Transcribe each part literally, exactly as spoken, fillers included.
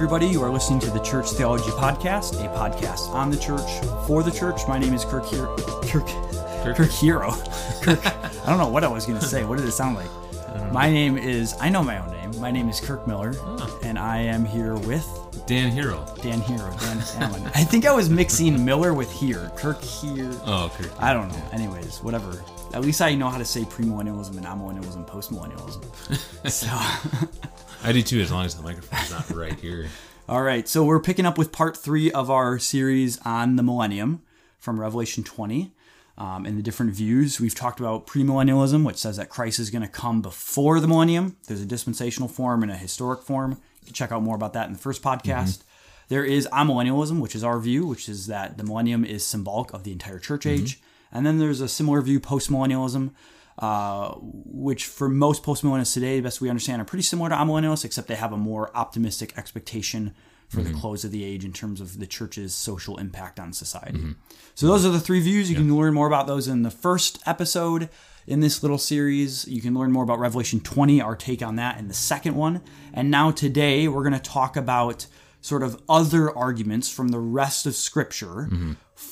everybody. You are listening to the Church Theology Podcast, a podcast on the church, for the church. My name is Kirk Hero. Kirk, Kirk. Kirk Hero. Kirk. I don't know what I was going to say. What did it sound like? My name is, I know my own name. My name is Kirk Miller, oh. and I am here with... Dan Hero. Dan Hero. Dan Allen. I think I was mixing Miller with here. Kirk here. Oh, Kirk. I don't know. Anyways, whatever. At least I know how to say premillennialism and amillennialism and postmillennialism. So... I do too, as long as the microphone's not right here. All right, so we're picking up with part three of our series on the millennium from Revelation twenty um, and the different views. We've talked about premillennialism, which says that Christ is going to come before the millennium. There's a dispensational form and a historic form. You can check out more about that in the first podcast. Mm-hmm. There is amillennialism, which is our view, which is that the millennium is symbolic of the entire church age. Mm-hmm. And then there's a similar view, postmillennialism, Uh, which for most postmillennialists today, the best we understand, are pretty similar to amillennialists, except they have a more optimistic expectation for mm-hmm. the close of the age in terms of the church's social impact on society. Mm-hmm. So those are the three views. You yeah. can learn more about those in the first episode in this little series. You can learn more about Revelation twenty, our take on that, in the second one. And now today, we're going to talk about sort of other arguments from the rest of Scripture mm-hmm.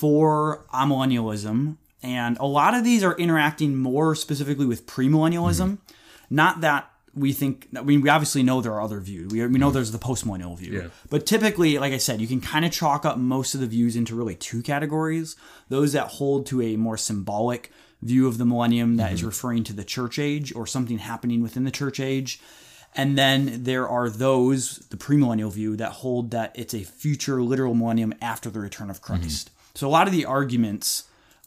for amillennialism. And a lot of these are interacting more specifically with premillennialism. Mm-hmm. Not that we think, I mean, we obviously know there are other views. We, we know there's the postmillennial view. Yeah. But typically, like I said, you can kind of chalk up most of the views into really two categories. Those that hold to a more symbolic view of the millennium that mm-hmm. is referring to the church age or something happening within the church age. And then there are those, the premillennial view, that hold that it's a future literal millennium after the return of Christ. Mm-hmm. So a lot of the arguments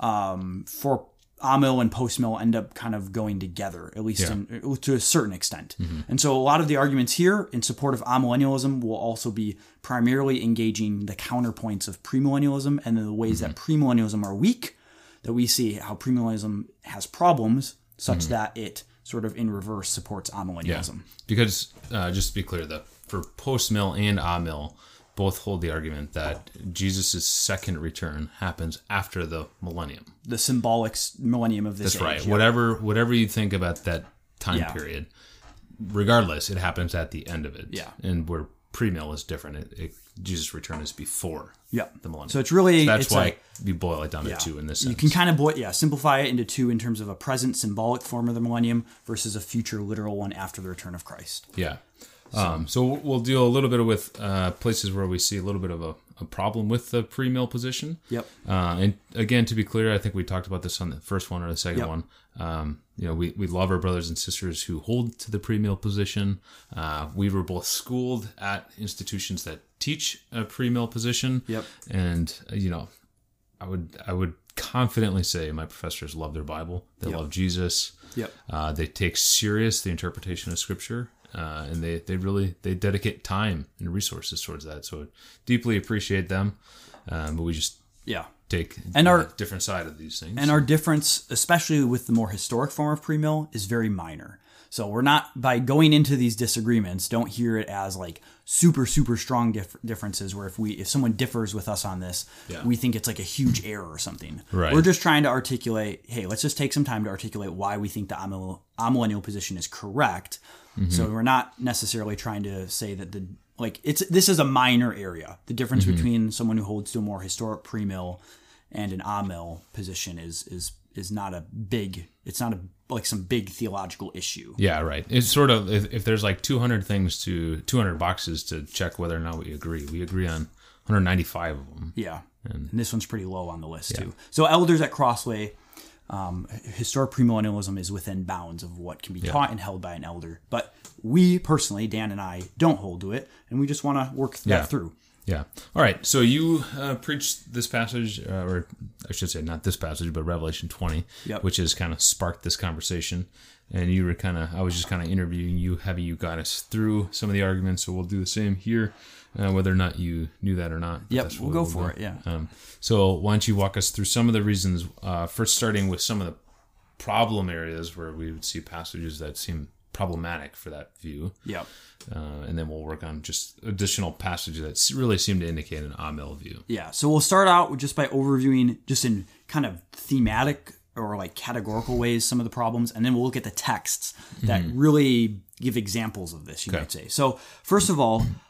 Um, for amil and postmill end up kind of going together, at least yeah. in, to a certain extent. Mm-hmm. And so a lot of the arguments here in support of amillennialism will also be primarily engaging the counterpoints of premillennialism and the ways mm-hmm. that premillennialism are weak, that we see how premillennialism has problems such mm-hmm. that it sort of in reverse supports amillennialism. Yeah. Because uh, just to be clear, that for postmill and amil, both hold the argument that Jesus' second return happens after the millennium. The symbolic millennium of this That's age. right. Yeah. Whatever whatever you think about that time yeah. period, regardless, it happens at the end of it. Yeah. And where premill is different. It, it, Jesus' return is before yeah. the millennium. So it's really... So that's it's why like, we boil it down yeah. to two in this sense. You can kind of boil, yeah, simplify it into two in terms of a present symbolic form of the millennium versus a future literal one after the return of Christ. Yeah. So, um, so we'll deal a little bit with uh, places where we see a little bit of a, a problem with the pre-mill position. Yep. Uh, and again, to be clear, I think we talked about this on the first one or the second yep. one. Um, you know, we, we love our brothers and sisters who hold to the pre-mill position. Uh, we were both schooled at institutions that teach a pre-mill position. Yep. And uh, you know, I would I would confidently say my professors love their Bible. They yep. love Jesus. Yep. Uh, they take serious the interpretation of Scripture. Uh, and they, they really, they dedicate time and resources towards that. So I deeply appreciate them. Um, but we just yeah take and a our, different side of these things. And our difference, especially with the more historic form of premill, is very minor. So we're not, by going into these disagreements, don't hear it as like super, super strong dif- differences where if we, if someone differs with us on this, yeah. we think it's like a huge error or something. Right. We're just trying to articulate, hey, let's just take some time to articulate why we think the amil- amillennial position is correct. Mm-hmm. So we're not necessarily trying to say that the, like, it's, this is a minor area. The difference mm-hmm. between someone who holds to a more historic premill and an amil position is, is, is not a big, it's not a, like some big theological issue. Yeah, right. It's sort of, if, if there's like two hundred things to, two hundred boxes to check whether or not we agree, we agree on one hundred ninety-five of them. Yeah. And, and this one's pretty low on the list yeah. too. So elders at Crossway, um, historic premillennialism is within bounds of what can be yeah. taught and held by an elder. But we personally, Dan and I, don't hold to it, and we just want to work that yeah. through. Yeah. All right. So you uh, preached this passage, uh, or I should say not this passage, but Revelation twenty, yep. which has kind of sparked this conversation. And you were kind of, I was just kind of interviewing you, having you guide us through some of the arguments. So we'll do the same here, uh, whether or not you knew that or not. Yep. We'll go we'll for do. it. Yeah. Um, so why don't you walk us through some of the reasons, uh, first starting with some of the problem areas where we would see passages that seem problematic for that view. Yep. Uh, and then we'll work on just additional passages that really seem to indicate an amil view. Yeah. So we'll start out just by overviewing just in kind of thematic or like categorical ways some of the problems, and then we'll look at the texts that mm-hmm. really give examples of this, you okay. might say. So first of all,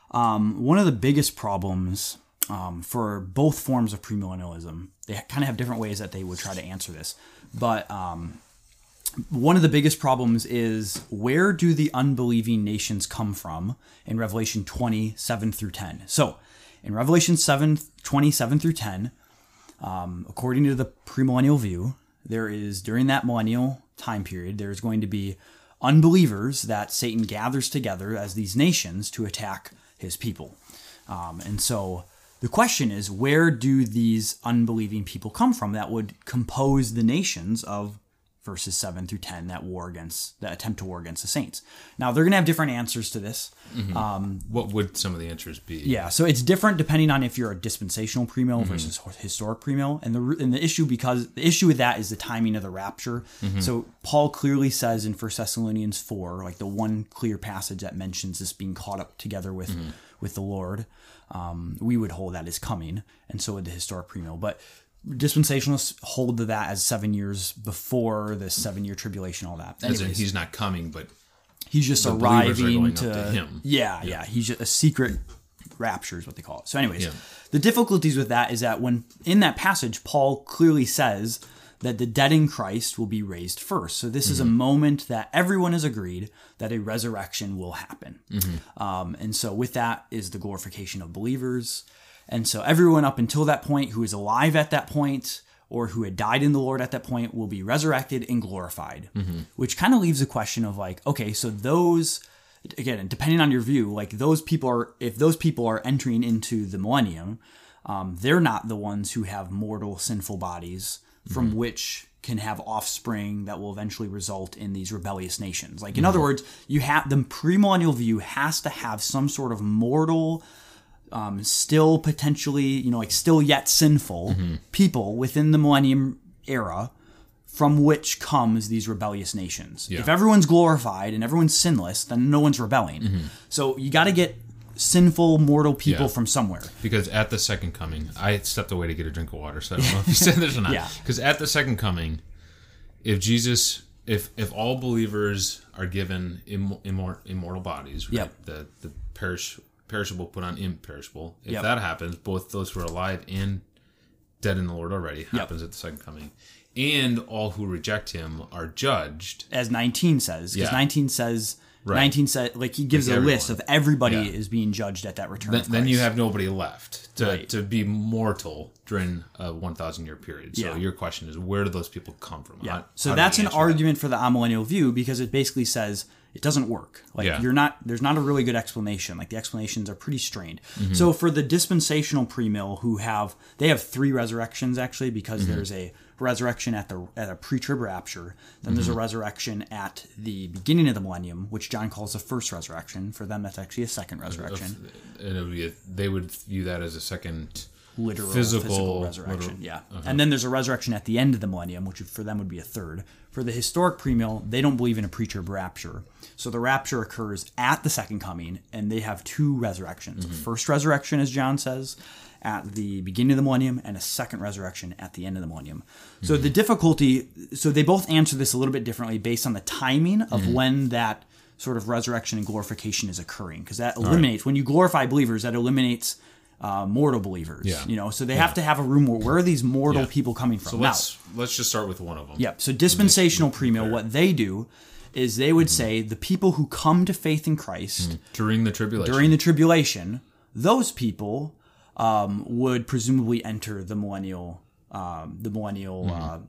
Um, one of the biggest problems um, for both forms of premillennialism, they kind of have different ways that they would try to answer this. But um, one of the biggest problems is, where do the unbelieving nations come from in Revelation twenty, seven through ten? So in Revelation seven, twenty, seven through ten, um, according to the premillennial view, there is, during that millennial time period, there's going to be unbelievers that Satan gathers together as these nations to attack his people. Um, and so the question is, where do these unbelieving people come from that would compose the nations of verses seven through ten that war against, that attempt to war against the saints? Now, they're going to have different answers to this. Mm-hmm. Um, what would some of the answers be? Yeah, so it's different depending on if you're a dispensational premill mm-hmm. versus historic premill, and the and the issue because the issue with that is the timing of the rapture. Mm-hmm. So Paul clearly says in First Thessalonians four, like the one clear passage that mentions this being caught up together with mm-hmm. with the Lord. Um, we would hold that as coming, and so would the historic premill, but dispensationalists hold to that as seven years before the seven-year tribulation, all that. Anyways, as in he's not coming, but he's just arriving to, to him. Yeah, yeah, yeah. He's just a secret rapture is what they call it. So anyways, yeah. the difficulties with that is that when in that passage, Paul clearly says that the dead in Christ will be raised first. So this mm-hmm. is a moment that everyone has agreed that a resurrection will happen. Mm-hmm. Um, and so with that is the glorification of believers. And so everyone up until that point who is alive at that point or who had died in the Lord at that point will be resurrected and glorified, mm-hmm. which kind of leaves a question of like, okay, so those, again, depending on your view, like those people are, if those people are entering into the millennium, um, they're not the ones who have mortal sinful bodies from mm-hmm. which can have offspring that will eventually result in these rebellious nations. Like in mm-hmm. other words, you have the premillennial view has to have some sort of mortal Um, still potentially, you know, like still yet sinful mm-hmm. people within the millennium era from which comes these rebellious nations. Yeah. If everyone's glorified and everyone's sinless, then no one's rebelling. Mm-hmm. So you got to get sinful, mortal people yeah. from somewhere. Because at the second coming, I stepped away to get a drink of water, so I don't know if you said this or not. Yeah. Because at the second coming, if Jesus, if if all believers are given Im, immor, immortal bodies, right? Yep. The the perish. perishable put on imperishable. If yep. that happens, both those who are alive and dead in the Lord already happens yep. at the second coming. And all who reject him are judged. As nineteen says. Because yeah. nineteen says, right. nineteen says, like he gives like a everyone. list of everybody yeah. is being judged at that return then, of Christ. Then you have nobody left to, right. to be mortal during a one thousand year period. So yeah. your question is, where do those people come from? Yeah. How, so how that's an argument that? for the amillennial view because it basically says, it doesn't work. Like yeah. you're not, there's not a really good explanation. Like the explanations are pretty strained. Mm-hmm. So for the dispensational premill who have, they have three resurrections actually because mm-hmm. there's a resurrection at the at a pre-trib rapture. Then mm-hmm. there's a resurrection at the beginning of the millennium, which John calls the first resurrection. For them, that's actually a second resurrection. And it would be a, they would view that as a second literal physical, physical resurrection. Literal, yeah. uh-huh. And then there's a resurrection at the end of the millennium, which for them would be a third. For the historic premill, they don't believe in a pre-trib rapture. So the rapture occurs at the second coming, and they have two resurrections. Mm-hmm. First resurrection, as John says, at the beginning of the millennium, and a second resurrection at the end of the millennium. Mm-hmm. So the difficulty, so they both answer this a little bit differently based on the timing of mm-hmm. when that sort of resurrection and glorification is occurring. Because that eliminates, right. when you glorify believers, that eliminates uh, mortal believers. Yeah. You know, so they yeah. have to have a room where, where are these mortal yeah. people coming from? So let's, now, let's just start with one of them. Yep. So dispensational premill, what they do is they would mm-hmm. say the people who come to faith in Christ mm-hmm. during the tribulation, during the tribulation, those people um, would presumably enter the millennial, um, the millennial, mm-hmm. uh,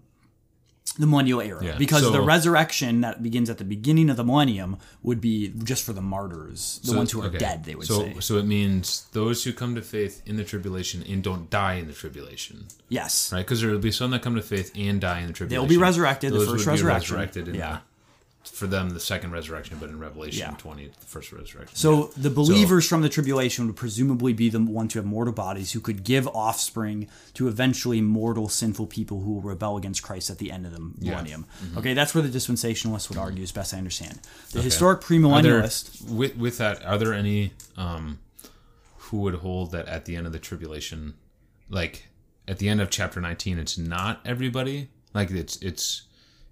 the millennial era, yeah. because so, the resurrection that begins at the beginning of the millennium would be just for the martyrs, the so, ones who are okay. dead. They would so, say. So it means those who come to faith in the tribulation and don't die in the tribulation. Yes, right, because there will be some that come to faith and die in the tribulation. They'll be resurrected. Those the first would be resurrection. resurrected in yeah. the, for them, the second resurrection, but in Revelation yeah. twenty, the first resurrection. So yeah. the believers so, from the tribulation would presumably be the ones who have mortal bodies who could give offspring to eventually mortal, sinful people who will rebel against Christ at the end of the millennium. Yeah. Mm-hmm. Okay, that's where the dispensationalists would argue, as best I understand. The okay. historic premillennialist... There, with, with that, are there any um, who would hold that at the end of the tribulation, like at the end of chapter nineteen, it's not everybody? Like it's... it's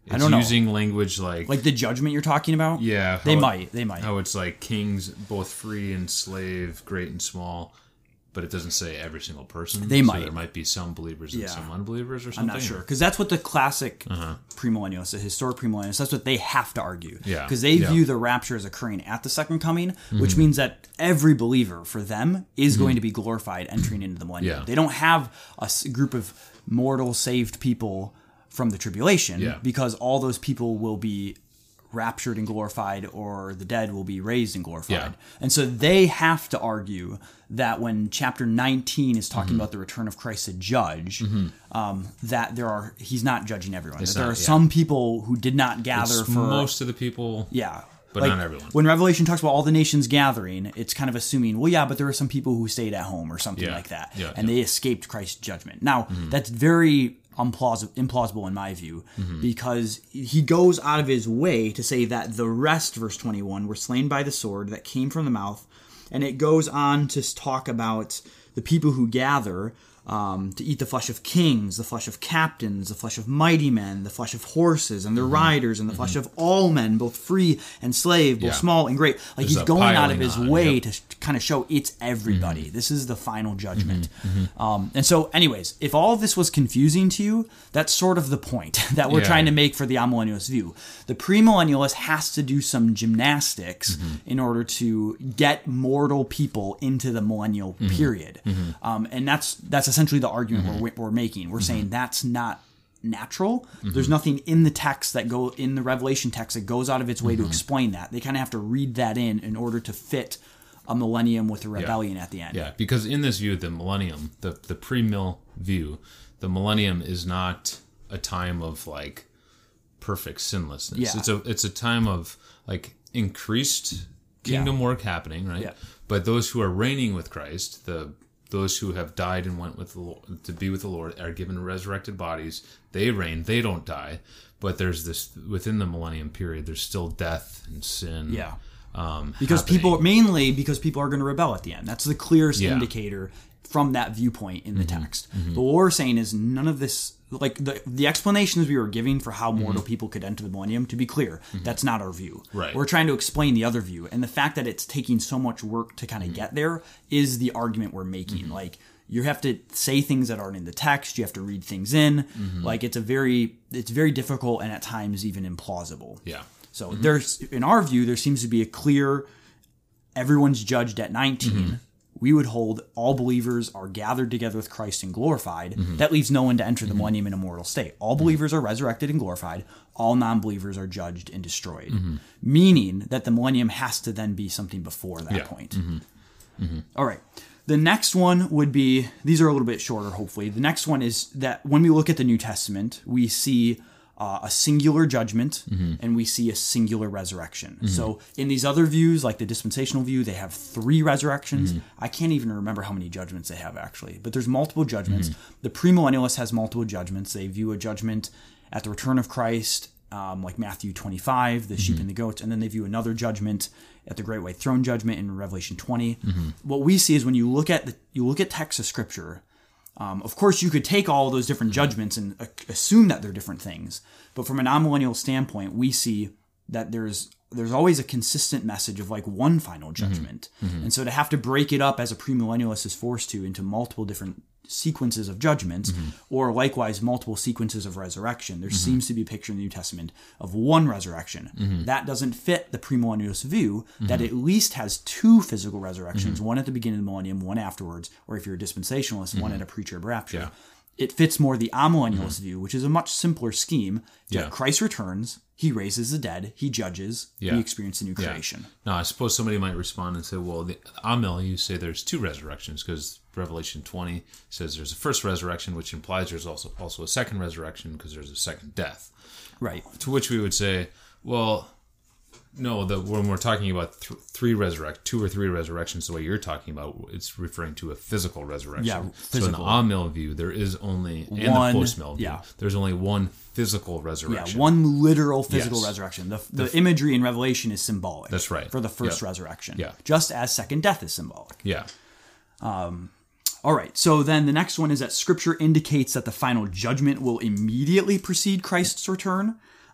It's I don't know. using language like Like the judgment you're talking about? yeah, They how- might. They might. How it's like kings, both free and slave, great and small, but it doesn't say every single person. They so might. There might be some believers and Yeah. some unbelievers or I'm something. not sure. Because that's what the classic premillennialists, the historic premillennialists, that's what they have to argue. Yeah. Because they Yeah. view the rapture as occurring at the second coming, which means that every believer for them is going to be glorified entering into the millennium. Yeah. They don't have a s- group of mortal saved people from the tribulation Yeah. because all those people will be raptured and glorified, or the dead will be raised and glorified. Yeah. And so they have to argue that when chapter nineteen is talking Mm-hmm. about the return of Christ to judge, um, that there are he's not judging everyone. That there not, are yeah. some people who did not gather It's for most of the people. yeah. but not everyone. When Revelation talks about all the nations gathering, it's kind of assuming, well, yeah, but there were some people who stayed at home or something Yeah. like that, Yeah, and yeah. they escaped Christ's judgment. Now, that's very implausible, implausible in my view, because he goes out of his way to say that the rest, verse twenty-one, were slain by the sword that came from the mouth, and it goes on to talk about the people who gather um, to eat the flesh of kings, the flesh of captains, the flesh of mighty men, the flesh of horses and their riders, and the flesh of all men, both free and slave, both Yeah. small and great. Like There's he's a going out of piling his on, way yep. to kind of show it's everybody. This is the final judgment. Um, and so, anyways, if all of this was confusing to you, that's sort of the point that we're Yeah. trying to make for the amillennialist view. The premillennialist has to do some gymnastics in order to get mortal people into the millennial period. Um, and that's that's essentially the argument we're, we're making. We're saying that's not natural. There's nothing in the text that go in the Revelation text that goes out of its way to explain that. They kind of have to read that in in order to fit a millennium with a rebellion at the end. Yeah, because in this view, the millennium, the the pre-mill view, the millennium is not a time of like perfect sinlessness. Yeah. It's a it's a time of like increased kingdom work happening, right? Yeah. But those who are reigning with Christ, the those who have died and went with the Lord, to be with the Lord, are given resurrected bodies. They reign. They don't die. But there's this within the millennium period. There's still death and sin. Yeah. Um, Because happening. people, mainly because people are going to rebel at the end. That's the clearest Yeah. indicator from that viewpoint in the Mm-hmm. text. But what we're saying is none of this, like the, the explanations we were giving for how mortal people could enter the millennium, to be clear, that's not our view. Mm-hmm. Right. We're trying to explain the other view. And the fact that it's taking so much work to kind of get there is the argument we're making. Mm-hmm. Like, you have to say things that aren't in the text. You have to read things in. Mm-hmm. Like, it's a very, it's very difficult and at times even implausible. Yeah. So there's, in our view, there seems to be a clear, everyone's judged at nineteen. Mm-hmm. We would hold all believers are gathered together with Christ and glorified. Mm-hmm. That leaves no one to enter the millennium in a mortal state. All believers are resurrected and glorified. All non-believers are judged and destroyed. Meaning that the millennium has to then be something before that Yeah. point. All right. The next one would be, these are a little bit shorter, hopefully. The next one is that when we look at the New Testament, we see uh, a singular judgment and we see a singular resurrection. So in these other views, like the dispensational view, they have three resurrections. I can't even remember how many judgments they have actually, but there's multiple judgments. The premillennialist has multiple judgments. They view a judgment at the return of Christ, um, like Matthew twenty-five, the sheep and the goats, and then they view another judgment at the Great White Throne Judgment in Revelation twenty. What we see is when you look at the you look at texts of Scripture, um, of course you could take all those different judgments and uh, assume that they're different things, but from a non-millennial standpoint, we see that there's there's always a consistent message of like one final judgment, and so to have to break it up as a premillennialist is forced to into multiple different sequences of judgments, or likewise multiple sequences of resurrection. There seems to be a picture in the New Testament of one resurrection. That doesn't fit the premillennialist view that at least has two physical resurrections, one at the beginning of the millennium, one afterwards, or if you're a dispensationalist, one at a pre-trib rapture. Yeah. It fits more the amillennialist view, which is a much simpler scheme. That Yeah. Christ returns, he raises the dead, he judges, Yeah. we experience a new Yeah. creation. Now, I suppose somebody might respond and say, well, the Amil, you say there's two resurrections because Revelation twenty says there's a first resurrection, which implies there's also, also a second resurrection because there's a second death. Right. To which we would say, well, no, the, when we're talking about th- three resurrect, two or three resurrections, the way you're talking about, it's referring to a physical resurrection. Yeah, So in the physical. Amil view, there is only, and One- the post-mill view, yeah. there's only one physical Yeah, resurrection. one literal physical Yes. resurrection. The, the imagery in Revelation is symbolic. That's right. For the first Yep. resurrection. Yeah. Just as second death is symbolic. Yeah. All right, so then the next one is that Scripture indicates that the final judgment will immediately precede Christ's return.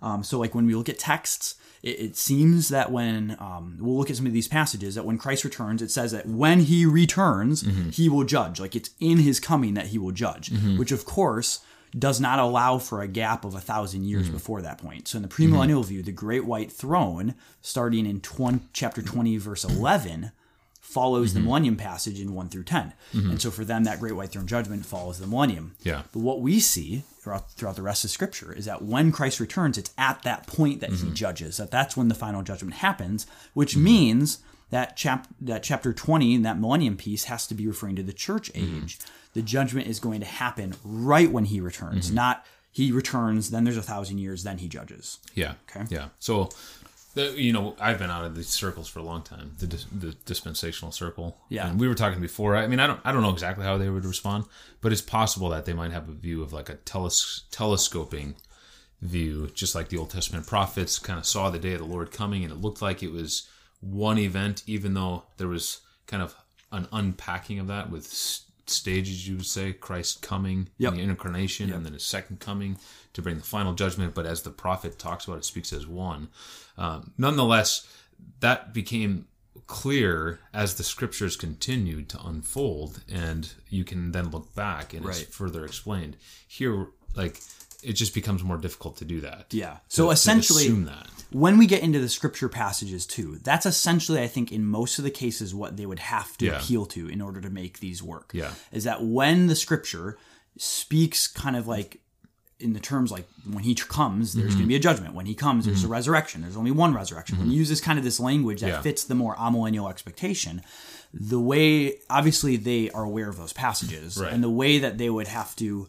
Um, so like when we look at texts, it, it seems that when um, we'll look at some of these passages, that when Christ returns, it says that when he returns, mm-hmm. he will judge. Like it's in his coming that he will judge, mm-hmm. which of course does not allow for a gap of a thousand years mm-hmm. before that point. So in the premillennial mm-hmm. view, the great white throne, starting in twenty, chapter twenty, verse eleven, follows mm-hmm. the millennium passage in one through ten. Mm-hmm. And so for them, that great white throne judgment follows the millennium. Yeah. But what we see throughout, throughout the rest of Scripture is that when Christ returns, it's at that point that mm-hmm. he judges, that that's when the final judgment happens, which mm-hmm. means that, chap- that chapter twenty, that millennium piece, has to be referring to the church age. Mm-hmm. The judgment is going to happen right when he returns, mm-hmm. not he returns, then there's a thousand years, then he judges. Yeah. Okay. Yeah. So, the, you know, I've been out of these circles for a long time, the, the dispensational circle. Yeah. And we were talking before. I mean, I don't, I don't know exactly how they would respond, but it's possible that they might have a view of like a teles- telescoping view, just like the Old Testament prophets kind of saw the day of the Lord coming, and it looked like it was one event, even though there was kind of an unpacking of that with stages, you would say, Christ coming yep. in the incarnation yep. and then his second coming to bring the final judgment. But as the prophet talks about, it speaks as one. Um, nonetheless, that became clear as the scriptures continued to unfold, and you can then look back and right. it's further explained. Here, like, it just becomes more difficult to do that. Yeah. So to, essentially, to assume that. When we get into the scripture passages too, that's essentially, I think, in most of the cases, what they would have to yeah. appeal to in order to make these work. Yeah. Is that when the scripture speaks kind of like in the terms like when he comes, there's mm-hmm. going to be a judgment. When he comes, there's mm-hmm. a resurrection. There's only one resurrection. Mm-hmm. When he uses kind of this language that yeah. fits the more amillennial expectation, the way, obviously they are aware of those passages, right. and the way that they would have to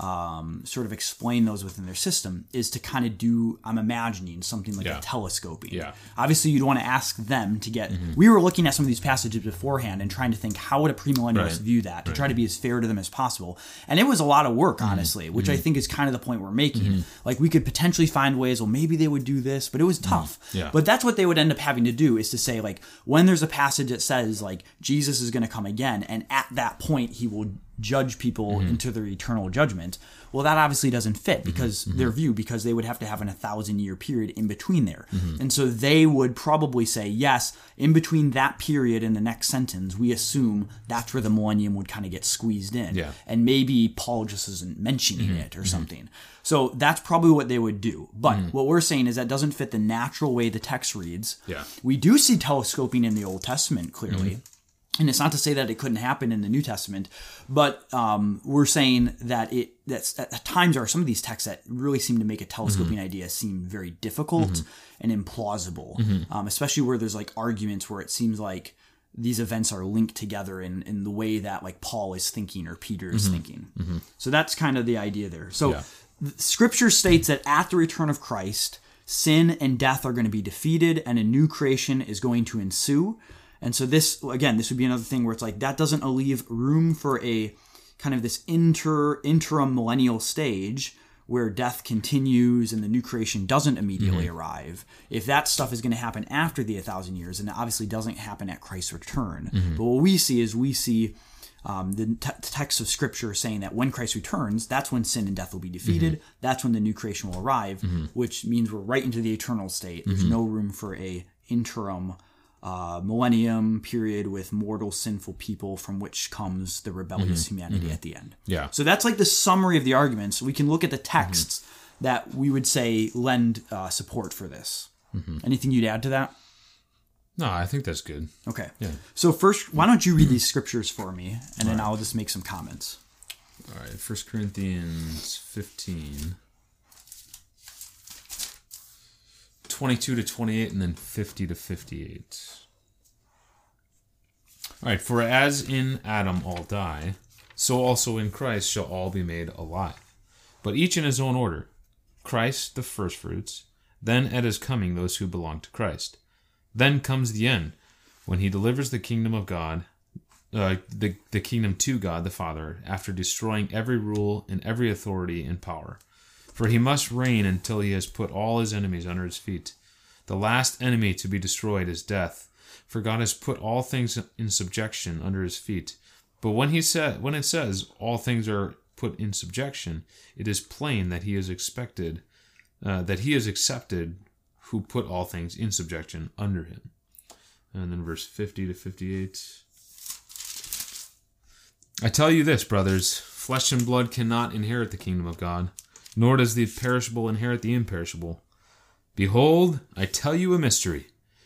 Um, sort of explain those within their system is to kind of do, I'm imagining, something like yeah. a telescoping. Yeah. Obviously, you'd want to ask them to get, mm-hmm. we were looking at some of these passages beforehand and trying to think, how would a premillennialist right. view that, to right. try to be as fair to them as possible. And it was a lot of work, mm-hmm. honestly, which mm-hmm. I think is kind of the point we're making. Mm-hmm. Like, we could potentially find ways, well, maybe they would do this, but it was tough. Mm-hmm. Yeah. But that's what they would end up having to do, is to say, like, when there's a passage that says, like, Jesus is going to come again, and at that point, he will judge people mm-hmm. into their eternal judgment. Well, that obviously doesn't fit because mm-hmm. their view, because they would have to have an a thousand year period in between there. Mm-hmm. And so they would probably say, yes, in between that period and the next sentence, we assume that's where the millennium would kind of get squeezed in. Yeah. And maybe Paul just isn't mentioning mm-hmm. it or mm-hmm. something. So that's probably what they would do. But mm-hmm. what we're saying is that doesn't fit the natural way the text reads. Yeah. We do see telescoping in the Old Testament, clearly. Mm-hmm. And it's not to say that it couldn't happen in the New Testament, but um, we're saying that it that's at times there are some of these texts that really seem to make a telescoping mm-hmm. idea seem very difficult mm-hmm. and implausible, mm-hmm. um, especially where there's like arguments where it seems like these events are linked together in, in the way that like Paul is thinking or Peter is mm-hmm. thinking. Mm-hmm. So that's kind of the idea there. So yeah. Scripture states that at the return of Christ, sin and death are going to be defeated and a new creation is going to ensue. And so this, again, this would be another thing where it's like, that doesn't leave room for a kind of this inter interim millennial stage where death continues and the new creation doesn't immediately mm-hmm. arrive. If that stuff is going to happen after the a thousand years, and it obviously doesn't happen at Christ's return. Mm-hmm. But what we see is we see um, the t- text of Scripture saying that when Christ returns, that's when sin and death will be defeated. Mm-hmm. That's when the new creation will arrive, mm-hmm. which means we're right into the eternal state. There's mm-hmm. no room for a interim Uh, millennium period with mortal sinful people from which comes the rebellious mm-hmm. humanity mm-hmm. at the end. Yeah. So that's like the summary of the arguments. We can look at the texts mm-hmm. that we would say lend uh, support for this. Mm-hmm. Anything you'd add to that? No, I think that's good. Okay. Yeah. So first, why don't you read these scriptures for me, and then right. I'll just make some comments. All right. First Corinthians fifteen. twenty-two to twenty-eight, and then fifty to fifty-eight. All right, for as in Adam all die, so also in Christ shall all be made alive, but each in his own order. Christ the firstfruits, then at his coming those who belong to Christ. Then comes the end, when he delivers the kingdom of God, uh, the, the kingdom to God the Father, after destroying every rule and every authority and power. For he must reign until he has put all his enemies under his feet. The last enemy to be destroyed is death, for God has put all things in subjection under his feet. But when he said, when it says all things are put in subjection, it is plain that he is expected uh, that he is accepted who put all things in subjection under him. And then verse fifty to fifty-eight. I tell you this, brothers, flesh and blood cannot inherit the kingdom of God, nor does the perishable inherit the imperishable. Behold, I tell you a mystery.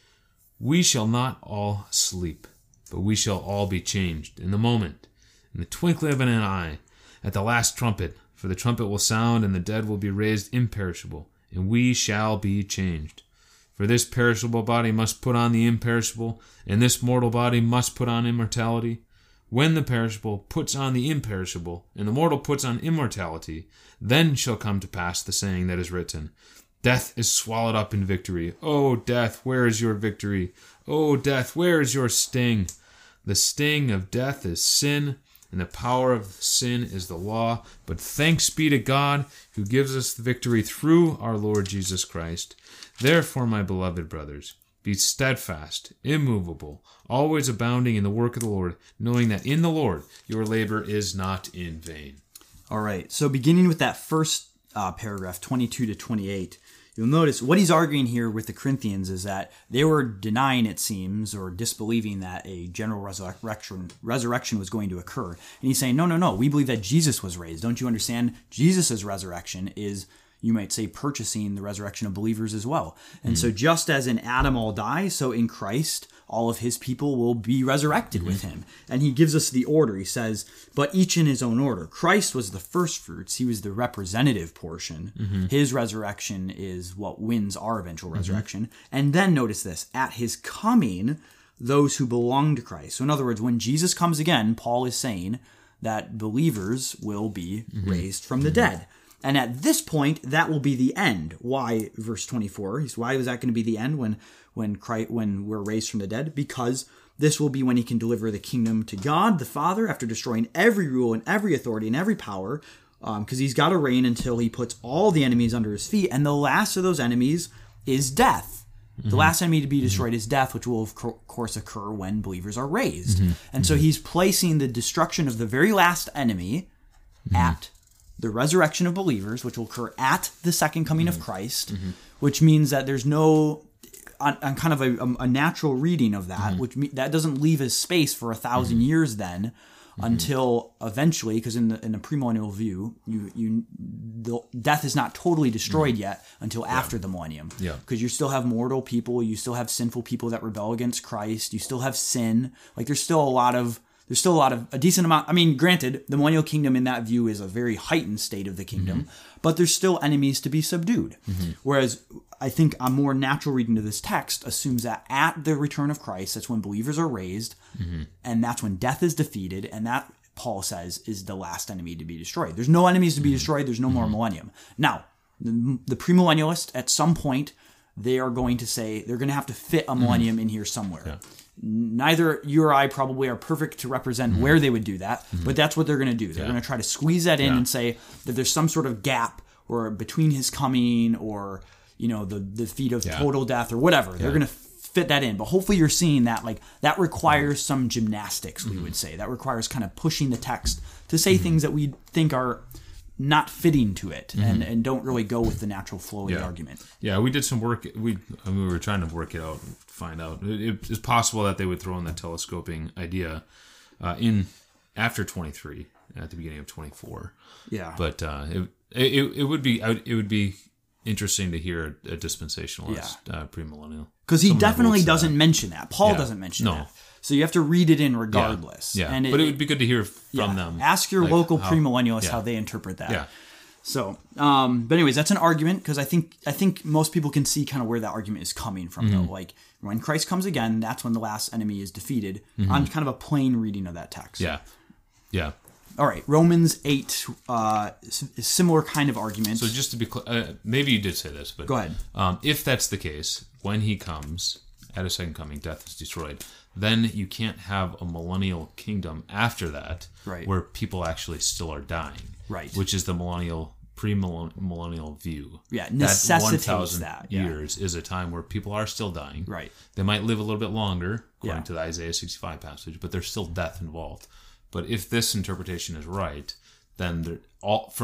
We shall not all sleep, but we shall all be changed in the moment, in the twinkling of an eye, at the last trumpet. For the trumpet will sound, and the dead will be raised imperishable, and we shall be changed. For this perishable body must put on the imperishable, and this mortal body must put on immortality. When the perishable puts on the imperishable, and the mortal puts on immortality, then shall come to pass the saying that is written, Death is swallowed up in victory. O death, where is your victory? O death, where is your sting? The sting of death is sin, and the power of sin is the law. But thanks be to God, who gives us the victory through our Lord Jesus Christ. Therefore, my beloved brothers, be steadfast, immovable, always abounding in the work of the Lord, knowing that in the Lord your labor is not in vain. All right, so beginning with that first uh, paragraph, twenty-two to twenty-eight, you'll notice what he's arguing here with the Corinthians is that they were denying, it seems, or disbelieving that a general resurrection resurrection was going to occur. And he's saying, no, no, no, we believe that Jesus was raised. Don't you understand? Jesus' resurrection is, you might say, purchasing the resurrection of believers as well. And mm. so just as in Adam all die, so in Christ all of his people will be resurrected mm-hmm. with him. And he gives us the order. He says, but each in his own order. Christ was the first fruits. He was the representative portion. Mm-hmm. His resurrection is what wins our eventual mm-hmm. resurrection. And then notice this, at his coming, those who belong to Christ. So in other words, when Jesus comes again, Paul is saying that believers will be mm-hmm. raised from the mm-hmm. dead. And at this point, that will be the end. Why? Verse twenty-four. He's, why is that going to be the end when when Christ, when we're raised from the dead? Because this will be when he can deliver the kingdom to God the Father after destroying every rule and every authority and every power, because um, he's got to reign until he puts all the enemies under his feet. And the last of those enemies is death. Mm-hmm. The last enemy to be destroyed mm-hmm. is death, which will, of course, occur when believers are raised. Mm-hmm. And so he's placing the destruction of the very last enemy mm-hmm. at the resurrection of believers, which will occur at the second coming mm-hmm. of Christ, mm-hmm. which means that there's no, on, on kind of a, a natural reading of that, mm-hmm. which me, that doesn't leave a space for a thousand mm-hmm. years then, mm-hmm. until eventually, because in the in the premillennial view, you you the, death is not totally destroyed mm-hmm. yet until yeah. after the millennium. Yeah, because you still have mortal people, you still have sinful people that rebel against Christ, you still have sin. Like there's still a lot of There's still a lot of, a decent amount. I mean, granted, the millennial kingdom in that view is a very heightened state of the kingdom, mm-hmm. but there's still enemies to be subdued. Mm-hmm. Whereas I think a more natural reading of this text assumes that at the return of Christ, that's when believers are raised, mm-hmm. and that's when death is defeated, and that, Paul says, is the last enemy to be destroyed. There's no enemies to be mm-hmm. destroyed. There's no mm-hmm. more millennium. Now, the, the premillennialist, at some point, they are going to say, they're going to have to fit a millennium mm-hmm. in here somewhere. Yeah. Neither you or I probably are perfect to represent mm-hmm. where they would do that, mm-hmm. but that's what they're going to do. They're yeah. going to try to squeeze that in yeah. and say that there's some sort of gap or between his coming or, you know, the, the feat of yeah. total death or whatever. Yeah. They're going to fit that in. But hopefully you're seeing that, like, that requires mm-hmm. some gymnastics, we mm-hmm. would say. That requires kind of pushing the text to say mm-hmm. things that we think are not fitting to it mm-hmm. and, and don't really go with the natural flow yeah. of the argument. Yeah, we did some work. We I mean, we were trying to work it out, find out. It, it's possible that they would throw in the telescoping idea uh, in after twenty-three, at the beginning of twenty-four. Yeah, but uh, it, it it would be it would be interesting to hear a dispensationalist yeah. uh, premillennial, because he definitely doesn't that. mention that. Paul yeah. doesn't mention no. that. So you have to read it in regardless. Yeah, yeah. And it, but it would be good to hear from yeah. them. Ask your like local how, premillennialists yeah. how they interpret that. Yeah. So, um, but anyways, that's an argument because I think I think most people can see kind of where that argument is coming from. Mm-hmm. Though, like when Christ comes again, that's when the last enemy is defeated. Mm-hmm. On kind of a plain reading of that text. Yeah. Yeah. All right, Romans eight, uh, similar kind of argument. So just to be clear, uh, maybe you did say this, but go ahead. Um, if that's the case, when he comes at a second coming, death is destroyed. Then you can't have a millennial kingdom after that, right. where people actually still are dying, right? Which is the millennial, pre-millennial view. Yeah, necessitates that. one thousand that, yeah. years is a time where people are still dying. Right. They might live a little bit longer, according yeah. to the Isaiah sixty-five passage, but there's still death involved. But if this interpretation is right, then all from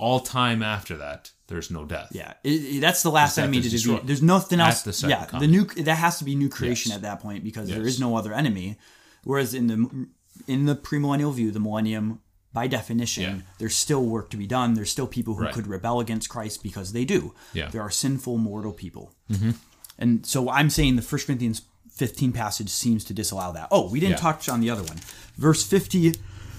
all time after that, there's no death. Yeah, it, it, that's the last Death enemy is to defeat. destroyed. There's nothing At else. the second Yeah, coming. the new that has to be new creation Yes. at that point because there Yes. is no other enemy. Whereas in the in the premillennial view, the millennium, by definition, Yeah. there's still work to be done. There's still people who Right. could rebel against Christ because they do. Yeah. There are sinful mortal people. Mm-hmm. And so I'm saying the First Corinthians fifteen passage seems to disallow that. Oh, we didn't Yeah. touch on the other one. Verse fifty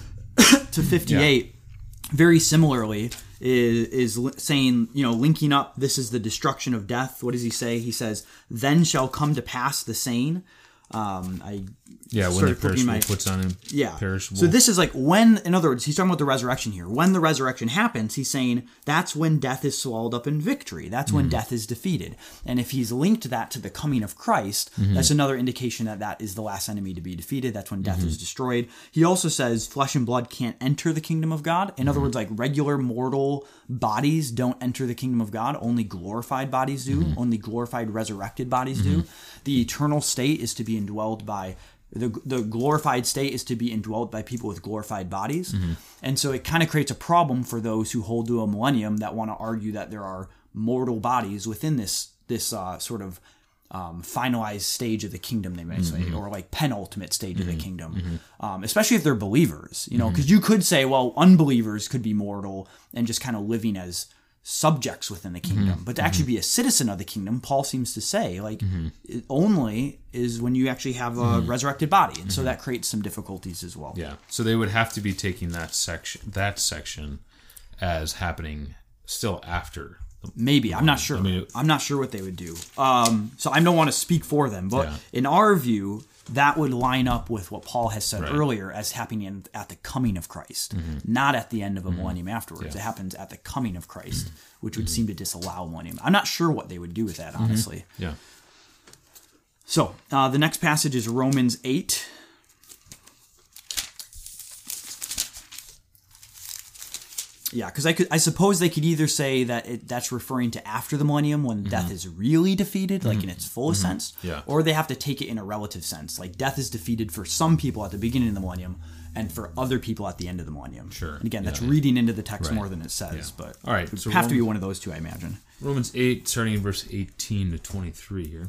to fifty-eight, very similarly, is, is li- saying, you know, linking up, this is the destruction of death. What does he say? He says, then shall come to pass the saying. Um, I Yeah, when the started flipping perishable my- puts on him yeah. perishable. So this is like when, in other words, he's talking about the resurrection here. When the resurrection happens, he's saying that's when death is swallowed up in victory. That's when death is defeated. And if he's linked that to the coming of Christ, that's another indication that that is the last enemy to be defeated. That's when death is destroyed. He also says flesh and blood can't enter the kingdom of God. In other words, like regular mortal bodies don't enter the kingdom of God. Only glorified bodies do. Only glorified resurrected bodies do. The eternal state is to be indwelled by The, the glorified state is to be indwelt by people with glorified bodies. Mm-hmm. And so it kind of creates a problem for those who hold to a millennium that want to argue that there are mortal bodies within this this uh, sort of um, finalized stage of the kingdom, they may mm-hmm. say, or like penultimate stage mm-hmm. of the kingdom, mm-hmm. um, especially if they're believers, you know, because mm-hmm. you could say, well, unbelievers could be mortal and just kind of living as subjects within the kingdom, mm-hmm. but to actually be a citizen of the kingdom, Paul seems to say, like, mm-hmm. it only is when you actually have a mm-hmm. resurrected body, and mm-hmm. so that creates some difficulties as well. Yeah, so they would have to be taking that section, that section, as happening still after. Maybe I'm not sure. I mean, it, I'm not sure what they would do. Um, so I don't want to speak for them, but yeah. in our view, that would line up with what Paul has said right. earlier as happening in, at the coming of Christ, mm-hmm. not at the end of a mm-hmm. millennium afterwards. Yeah. It happens at the coming of Christ, mm-hmm. which would mm-hmm. seem to disallow millennium. I'm not sure what they would do with that, honestly. Mm-hmm. Yeah. So uh, the next passage is Romans eight. Yeah, because I could, I suppose they could either say that it, that's referring to after the millennium when mm-hmm. death is really defeated, like mm-hmm. in its fullest mm-hmm. sense, yeah. or they have to take it in a relative sense, like death is defeated for some people at the beginning of the millennium and for other people at the end of the millennium. Sure. And again, yeah, that's yeah. reading into the text right. more than it says, yeah. but all right, it would so have Roman, to be one of those two, I imagine. Romans eight, starting in verse eighteen to twenty-three here.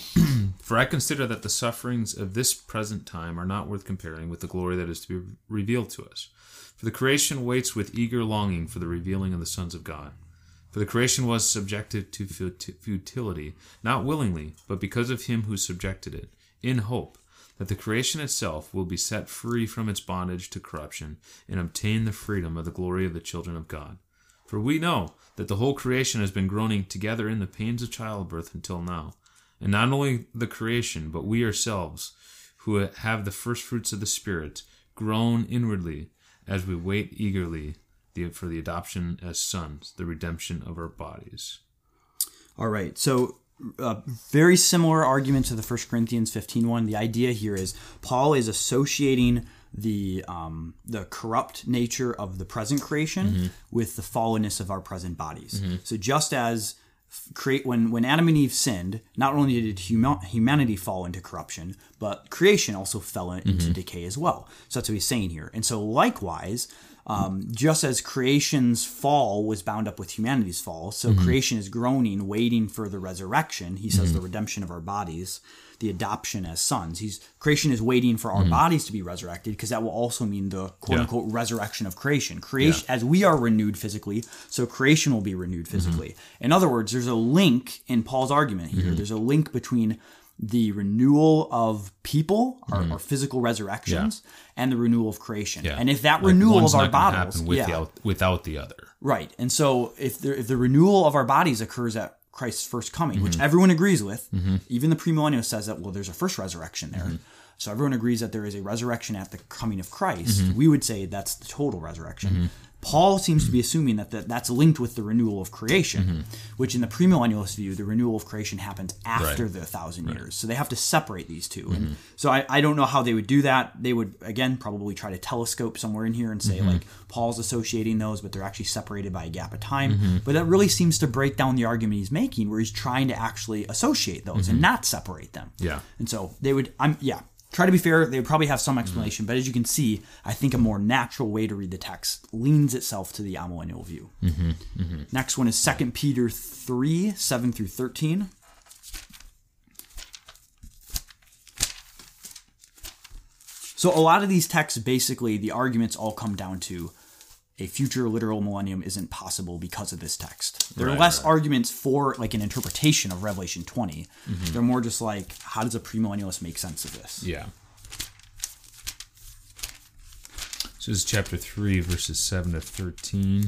For I consider that the sufferings of this present time are not worth comparing with the glory that is to be revealed to us. For the creation waits with eager longing for the revealing of the sons of God. For the creation was subjected to futility, not willingly, but because of him who subjected it, in hope that the creation itself will be set free from its bondage to corruption and obtain the freedom of the glory of the children of God. For we know that the whole creation has been groaning together in the pains of childbirth until now. And not only the creation, but we ourselves, who have the first fruits of the Spirit, groan inwardly as we wait eagerly for the adoption as sons, the redemption of our bodies. All right, so uh, very similar argument to the First Corinthians fifteen one. The idea here is Paul is associating the um, the corrupt nature of the present creation mm-hmm. with the fallenness of our present bodies. Mm-hmm. So just as create when when Adam and Eve sinned, not only did hum- humanity fall into corruption, but creation also fell into mm-hmm. decay as well. So that's what he's saying here. And so likewise, um, just as creation's fall was bound up with humanity's fall, so mm-hmm. creation is groaning, waiting for the resurrection. He says mm-hmm. the redemption of our bodies, the adoption as sons. He's creation is waiting for our mm-hmm. bodies to be resurrected, because that will also mean the quote yeah. unquote resurrection of creation. Creation, yeah. as we are renewed physically, so creation will be renewed physically. Mm-hmm. In other words, there's a link in Paul's argument here. Mm-hmm. There's a link between the renewal of people, our, mm-hmm. our physical resurrections, yeah. and the renewal of creation. Yeah. And if that like renewal of our bodies, without, yeah, without the other, right? And so if the if the renewal of our bodies occurs at Christ's first coming, mm-hmm. which everyone agrees with, mm-hmm. even the premillennialists says that, well, there's a first resurrection there. Mm-hmm. So everyone agrees that there is a resurrection at the coming of Christ. Mm-hmm. We would say that's the total resurrection. Mm-hmm. Paul seems to be assuming that the, that's linked with the renewal of creation, mm-hmm. which in the premillennialist view, the renewal of creation happens after right. the thousand right. years. So they have to separate these two. Mm-hmm. And so I, I don't know how they would do that. They would, again, probably try to telescope somewhere in here and say, mm-hmm. like, Paul's associating those, but they're actually separated by a gap of time. Mm-hmm. But that really seems to break down the argument he's making, where he's trying to actually associate those mm-hmm. and not separate them. Yeah. And so they would, I'm yeah. try to be fair, they would probably have some explanation, mm-hmm. but as you can see, I think a more natural way to read the text leans itself to the amillennial view. Mm-hmm. Mm-hmm. Next one is Second Peter three, seven through thirteen. So a lot of these texts, basically, the arguments all come down to a future literal millennium isn't possible because of this text. There are right, less right. arguments for like an interpretation of Revelation twenty. Mm-hmm. They're more just like, how does a premillennialist make sense of this? Yeah. So this is chapter three, verses seven to thirteen.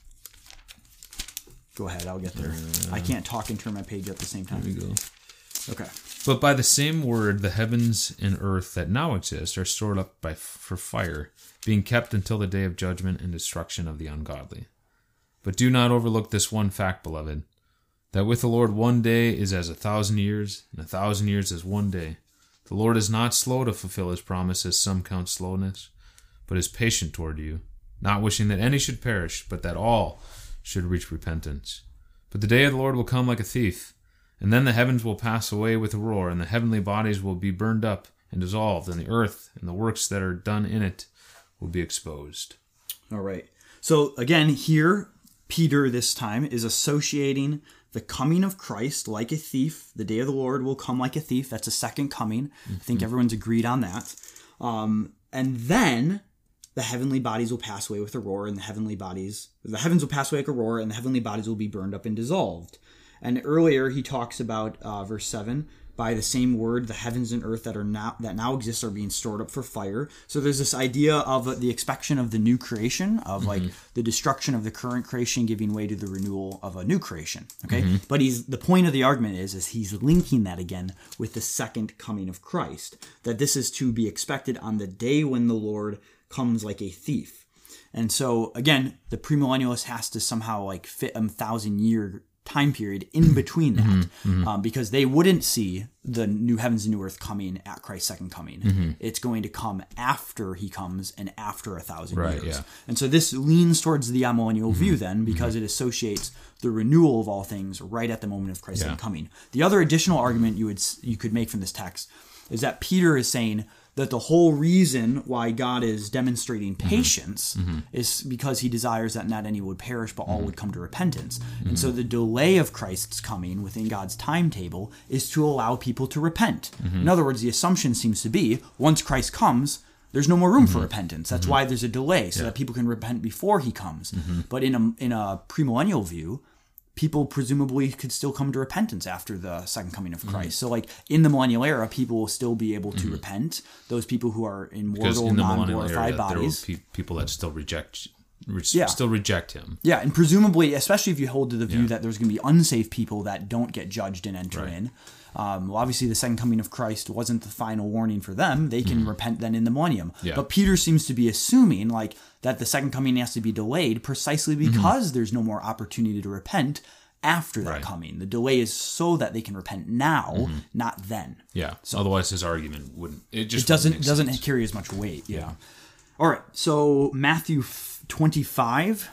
Go ahead, I'll get there. Uh, I can't talk and turn my page at the same time. There we go. Okay. But by the same word, the heavens and earth that now exist are stored up by for fire, being kept until the day of judgment and destruction of the ungodly. But do not overlook this one fact, beloved, that with the Lord one day is as a thousand years, and a thousand years as one day. The Lord is not slow to fulfill his promise, as some count slowness, but is patient toward you, not wishing that any should perish, but that all should reach repentance. But the day of the Lord will come like a thief, and then the heavens will pass away with a roar, and the heavenly bodies will be burned up and dissolved, and the earth and the works that are done in it will be exposed. All right. So again, here, Peter this time is associating the coming of Christ like a thief. The day of the Lord will come like a thief. That's a second coming. Mm-hmm. I think everyone's agreed on that. Um, and then the heavenly bodies will pass away with a roar, and the heavenly bodies, the heavens will pass away like a roar, and the heavenly bodies will be burned up and dissolved. And earlier he talks about uh, verse seven, by the same word, the heavens and earth that are now that now exist are being stored up for fire. So there's this idea of uh, the expectation of the new creation, of mm-hmm. like the destruction of the current creation giving way to the renewal of a new creation. Okay, mm-hmm. but he's the point of the argument is is he's linking that again with the second coming of Christ, that this is to be expected on the day when the Lord comes like a thief. And so again, the premillennialist has to somehow like fit a thousand year time period in between that, mm-hmm, mm-hmm. Um, because they wouldn't see the new heavens and new earth coming at Christ's second coming. Mm-hmm. It's going to come after he comes and after a thousand right, years. Yeah. And so this leans towards the amillennial mm-hmm. view then, because mm-hmm. it associates the renewal of all things right at the moment of Christ's yeah. second coming. The other additional argument you would you could make from this text is that Peter is saying that the whole reason why God is demonstrating patience mm-hmm. is because he desires that not any would perish, but all mm-hmm. would come to repentance. Mm-hmm. And so the delay of Christ's coming within God's timetable is to allow people to repent. Mm-hmm. In other words, the assumption seems to be, once Christ comes, there's no more room mm-hmm. for repentance. That's mm-hmm. why there's a delay, so yeah. that people can repent before he comes. Mm-hmm. But in a, in a premillennial view, people presumably could still come to repentance after the second coming of Christ. Mm-hmm. So like in the millennial era, people will still be able to mm-hmm. repent. Those people who are in mortal, in non-glorified bodies. There will be people that still reject re- yeah. still reject him. Yeah, and presumably, especially if you hold to the view yeah. that there's going to be unsaved people that don't get judged and enter right. in. Um, well, obviously, the second coming of Christ wasn't the final warning for them. They can mm-hmm. repent then in the millennium. Yeah. But Peter seems to be assuming like that the second coming has to be delayed precisely because mm-hmm. there's no more opportunity to repent after that right. coming. The delay is so that they can repent now, mm-hmm. not then. Yeah. So otherwise, his argument wouldn't. It just it doesn't doesn't sense. carry as much weight. Yeah. yeah. All right. So Matthew twenty-five.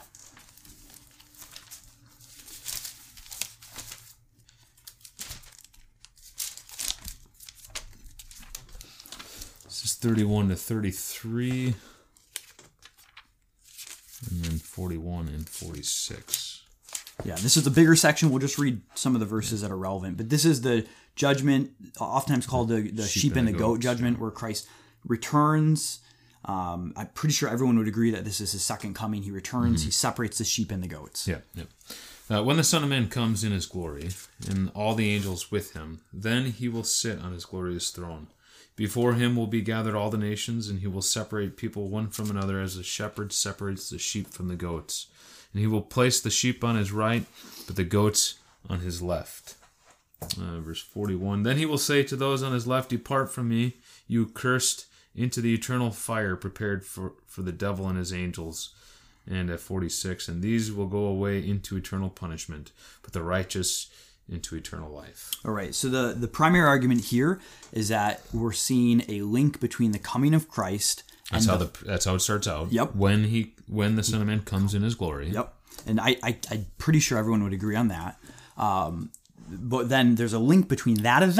thirty-one to thirty-three, and then forty-one and forty-six. Yeah, this is the bigger section. We'll just read some of the verses that are relevant. But this is the judgment, oftentimes called the, the sheep, sheep and the goat, goat judgment, where Christ returns. Um, I'm pretty sure everyone would agree that this is his second coming. He returns, mm-hmm. he separates the sheep and the goats. Yeah, yeah. Uh, when the Son of Man comes in his glory, and all the angels with him, then he will sit on his glorious throne. Before him will be gathered all the nations, and he will separate people one from another as a shepherd separates the sheep from the goats. And he will place the sheep on his right, but the goats on his left. Uh, verse forty-one, then he will say to those on his left, depart from me, you cursed, into the eternal fire prepared for, for the devil and his angels. And at forty-six, and these will go away into eternal punishment, but the righteous into eternal life. All right, so the, the primary argument here is that we're seeing a link between the coming of Christ and that's how the, the that's how it starts out. Yep. When he when the Son of Man comes in his glory. Yep. And I, I I'm pretty sure everyone would agree on that. Um, but then there's a link between that event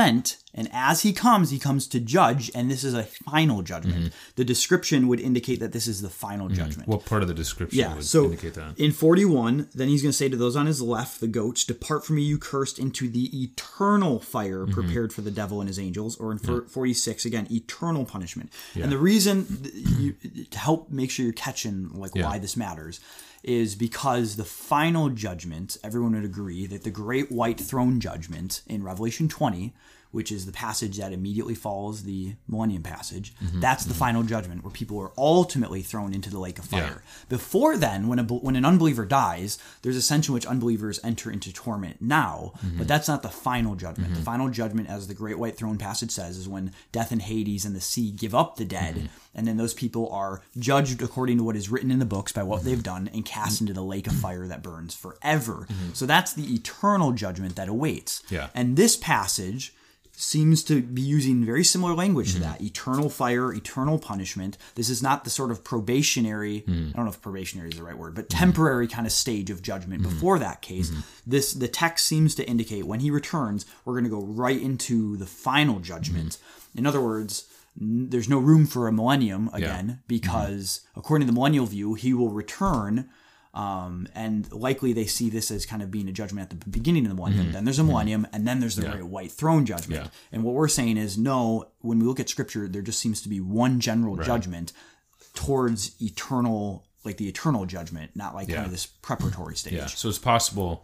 And as he comes, he comes to judge, and this is a final judgment. Mm-hmm. The description would indicate that this is the final mm-hmm. judgment. What part of the description yeah, would so indicate that? In forty-one, then he's going to say to those on his left, the goats, depart from me, you cursed, into the eternal fire mm-hmm. prepared for the devil and his angels. Or in yeah. forty-six, again, eternal punishment. Yeah. And the reason, you, to help make sure you're catching like yeah. why this matters, is because the final judgment, everyone would agree that the great white throne judgment in Revelation twenty, which is the passage that immediately follows the millennium passage, mm-hmm. that's the mm-hmm. final judgment where people are ultimately thrown into the lake of fire. Yeah. Before then, when a, when an unbeliever dies, there's a sense in which unbelievers enter into torment now, mm-hmm. but that's not the final judgment. Mm-hmm. The final judgment, as the great white throne passage says, is when death and Hades and the sea give up the dead, mm-hmm. and then those people are judged according to what is written in the books by what mm-hmm. they've done and cast mm-hmm. into the lake of fire that burns forever. Mm-hmm. So that's the eternal judgment that awaits. Yeah. And this passage seems to be using very similar language mm-hmm. to that. Eternal fire, eternal punishment. This is not the sort of probationary, mm-hmm. I don't know if probationary is the right word, but mm-hmm. temporary kind of stage of judgment mm-hmm. before that case. Mm-hmm. This the text seems to indicate when he returns, we're going to go right into the final judgment. Mm-hmm. In other words, n- there's no room for a millennium again yeah. because mm-hmm. according to the millennial view, he will return. Um, and likely they see this as kind of being a judgment at the beginning of the millennium. Mm-hmm. Then there's a millennium, and then there's the yeah. great white throne judgment. Yeah. And what we're saying is, no, when we look at Scripture, there just seems to be one general right. judgment towards eternal, like the eternal judgment, not like yeah. kind of this preparatory stage. Yeah. So it's possible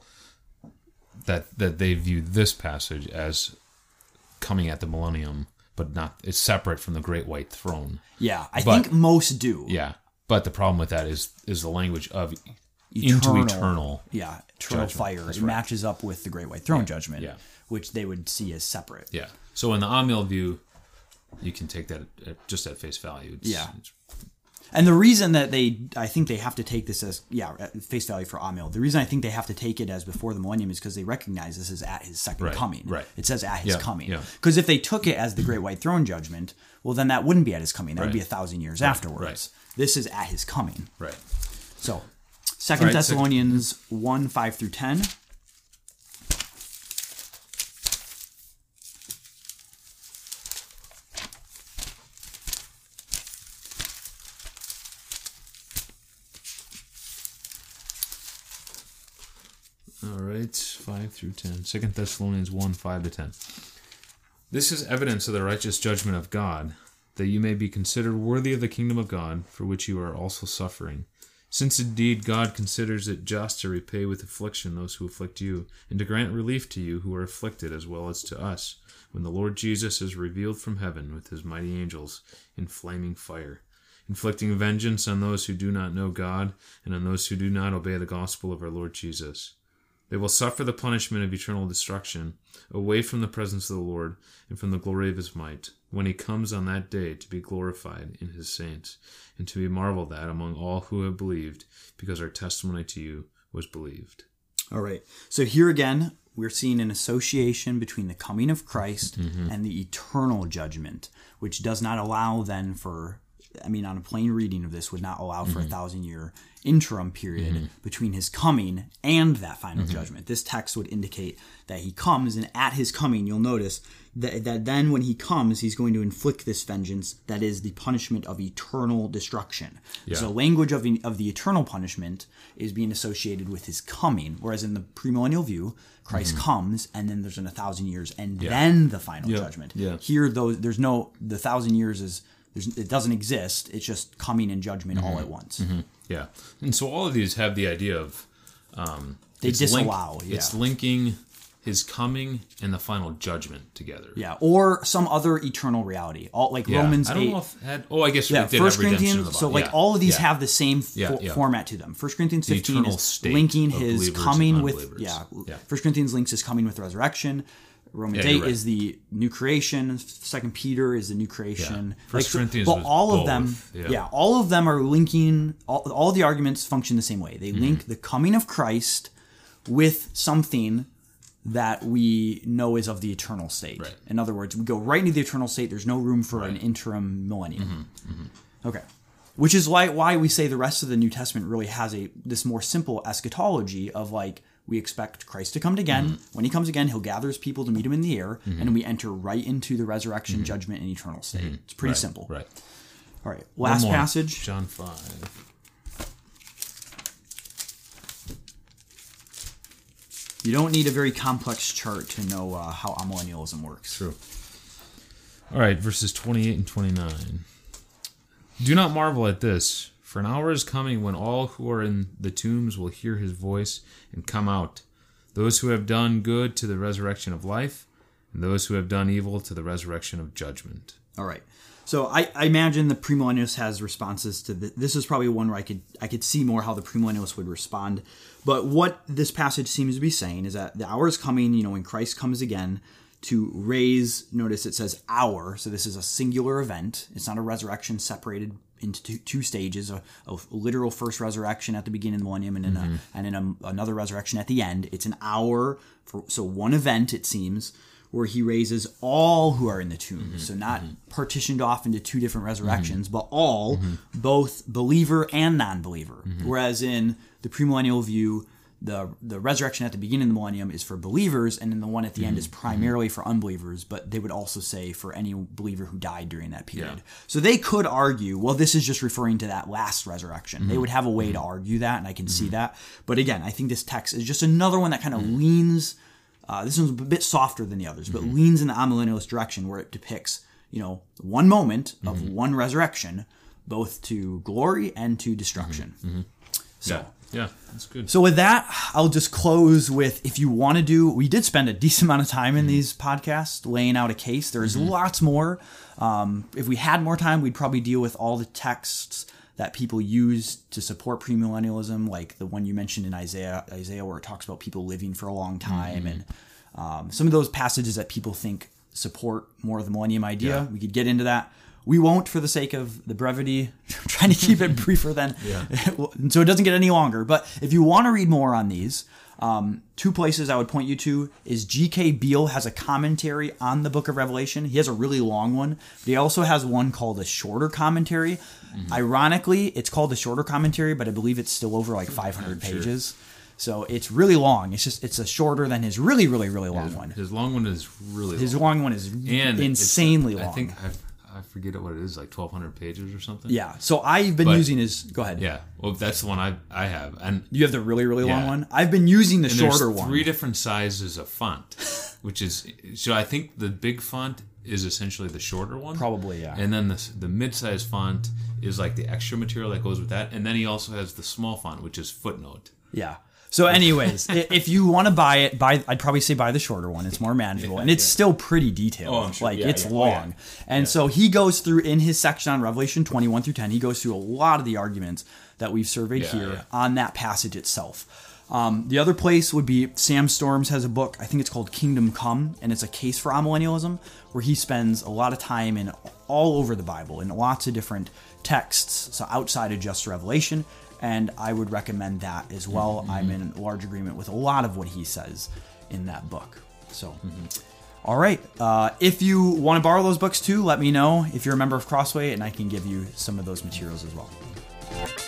that that they view this passage as coming at the millennium, but not it's separate from the great white throne. Yeah, I but, think most do. Yeah. But the problem with that is is the language of eternal, into eternal yeah, eternal judgment. fire. That's it right. matches up with the Great White Throne yeah. judgment, yeah. which they would see as separate. Yeah. So in the Amiel view, you can take that at, just at face value. It's, yeah. It's, and the reason that they, I think they have to take this as, yeah, at face value for Amiel, the reason I think they have to take it as before the millennium is because they recognize this is at his second right. coming. Right. It says at his yeah. coming. Yeah. Because if they took it as the Great White Throne judgment, well, then that wouldn't be at his coming. That right. would be a thousand years right. afterwards. Right. This is at his coming. Right. So, Second right, Thessalonians second. one, five through ten. All right, five through ten. Second Thessalonians one, five to ten. This is evidence of the righteous judgment of God, that you may be considered worthy of the kingdom of God, for which you are also suffering. Since indeed God considers it just to repay with affliction those who afflict you, and to grant relief to you who are afflicted as well as to us, when the Lord Jesus is revealed from heaven with his mighty angels in flaming fire, inflicting vengeance on those who do not know God, and on those who do not obey the gospel of our Lord Jesus. They will suffer the punishment of eternal destruction, away from the presence of the Lord, and from the glory of his might, when he comes on that day to be glorified in his saints, and to be marveled at among all who have believed, because our testimony to you was believed. All right. So here again, we're seeing an association between the coming of Christ mm-hmm. and the eternal judgment, which does not allow then for, I mean, on a plain reading of this, would not allow for mm-hmm. a thousand year interim period mm-hmm. between his coming and that final mm-hmm. judgment. This text would indicate that he comes, and at his coming, you'll notice that, that then when he comes, he's going to inflict this vengeance that is the punishment of eternal destruction. Yeah. So language of, of the eternal punishment is being associated with his coming, whereas in the premillennial view, Christ mm-hmm. comes, and then there's an a thousand years, and yeah. then the final yeah. judgment. Yeah. Here, those there's no, the thousand years is, there's, it doesn't exist. It's just coming and judgment mm-hmm. all at once. Mm-hmm. Yeah. And so all of these have the idea of... Um, they it's disallow. Link, yeah. It's linking his coming and the final judgment together. Yeah. Or some other eternal reality. All like yeah. Romans I don't eight. know if had, oh, I guess yeah, we did First have redemption Corinthians, of the so body. like yeah. all of these yeah. have the same yeah, fo- yeah. format to them. First Corinthians fifteen is linking his believers coming with... Yeah, yeah. First Corinthians links his coming with resurrection. Romans yeah, eight right. is the new creation. Second Peter is the new creation. Yeah. First like, Corinthians but was all both. of them, yeah. yeah, all of them are linking. All, all the arguments function the same way. They mm-hmm. link the coming of Christ with something that we know is of the eternal state. Right. In other words, we go right into the eternal state. There's no room for right. an interim millennium. Mm-hmm. Mm-hmm. Okay. Which is why why we say the rest of the New Testament really has a this more simple eschatology of like, we expect Christ to come again. Mm-hmm. When he comes again, he'll gather his people to meet him in the air, mm-hmm. and we enter right into the resurrection, mm-hmm. judgment, and eternal state. Mm-hmm. It's pretty right, simple. Right. All right. Last passage. John five. You don't need a very complex chart to know uh, how amillennialism works. True. All right, verses twenty-eight and twenty-nine. Do not marvel at this, for an hour is coming when all who are in the tombs will hear his voice and come out, those who have done good to the resurrection of life, and those who have done evil to the resurrection of judgment. All right. So I, I imagine the premillennialist has responses to this. This is probably one where I could I could see more how the premillennialist would respond. But what this passage seems to be saying is that the hour is coming, you know, when Christ comes again to raise, notice it says hour, so this is a singular event. It's not a resurrection separated into two, two stages, a, a literal first resurrection at the beginning of the millennium and then mm-hmm. a, and then a, another resurrection at the end. It's an hour, for, so one event, it seems, where he raises all who are in the tomb. Mm-hmm. So not mm-hmm. partitioned off into two different resurrections, mm-hmm. but all, mm-hmm. both believer and non-believer. Mm-hmm. Whereas in the premillennial view, the the resurrection at the beginning of the millennium is for believers, and then the one at the mm-hmm. end is primarily for unbelievers, but they would also say for any believer who died during that period. Yeah. So they could argue, well, this is just referring to that last resurrection. Mm-hmm. They would have a way mm-hmm. to argue that, and I can mm-hmm. see that. But again, I think this text is just another one that kind of mm-hmm. leans... Uh, this one's a bit softer than the others, but mm-hmm. leans in the amillennialist direction where it depicts, you know, one moment of mm-hmm. one resurrection, both to glory and to destruction. Mm-hmm. So, yeah. Yeah, that's good. So with that, I'll just close with, if you want to do, we did spend a decent amount of time in mm-hmm. these podcasts laying out a case. There's mm-hmm. lots more. Um, if we had more time, we'd probably deal with all the texts that people use to support premillennialism, like the one you mentioned in Isaiah, Isaiah, where it talks about people living for a long time, mm-hmm. and um, some of those passages that people think support more of the millennium idea. Yeah. We could get into that. We won't, for the sake of the brevity, trying to keep it briefer than, yeah. so it doesn't get any longer. But if you want to read more on these, um, two places I would point you to is G K Beale has a commentary on the Book of Revelation. He has a really long one, but he also has one called a shorter commentary. Mm-hmm. Ironically, it's called a shorter commentary, but I believe it's still over like five hundred yeah, pages. Sure. So it's really long. It's just it's a shorter than his really, really, really long his, one. His long one is really his long. long one is and insanely long. I think I've I forget what it is, like twelve hundred pages or something. Yeah. So I've been but, using his. Go ahead. Yeah. Well, that's the one I I have, and you have the really really yeah. long one. I've been using the and shorter there's one. Three different sizes of font, which is so I think the big font is essentially the shorter one. Probably, yeah. And then the the mid-size font is like the extra material that goes with that, and then he also has the small font, which is footnote. Yeah. So anyways, if you want to buy it, buy I'd probably say buy the shorter one. It's more manageable, yeah, and it's yeah. still pretty detailed. Oh, I'm sure. Like, yeah, it's yeah. long. Oh, yeah. And yeah. so he goes through, in his section on Revelation twenty-one through ten, he goes through a lot of the arguments that we've surveyed yeah, here yeah. on that passage itself. Um, the other place would be Sam Storms has a book, I think it's called Kingdom Come, and it's a case for amillennialism, where he spends a lot of time in all over the Bible, in lots of different texts, so outside of just Revelation. And I would recommend that as well. Mm-hmm. I'm in large agreement with a lot of what he says in that book. So, mm-hmm. all right. Uh, if you want to borrow those books too, let me know if you're a member of Crossway, and I can give you some of those materials as well.